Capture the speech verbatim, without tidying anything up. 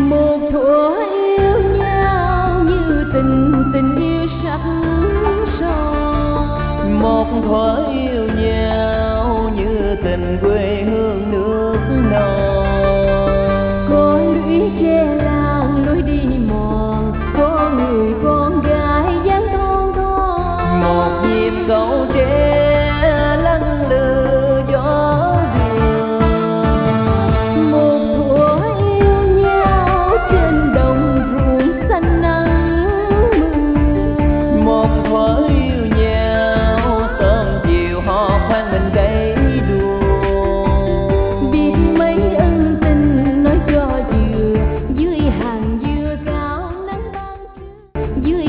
một thuở yêu nhau như tình tình yêu sắc son, một thuở yêu nhau như tình quê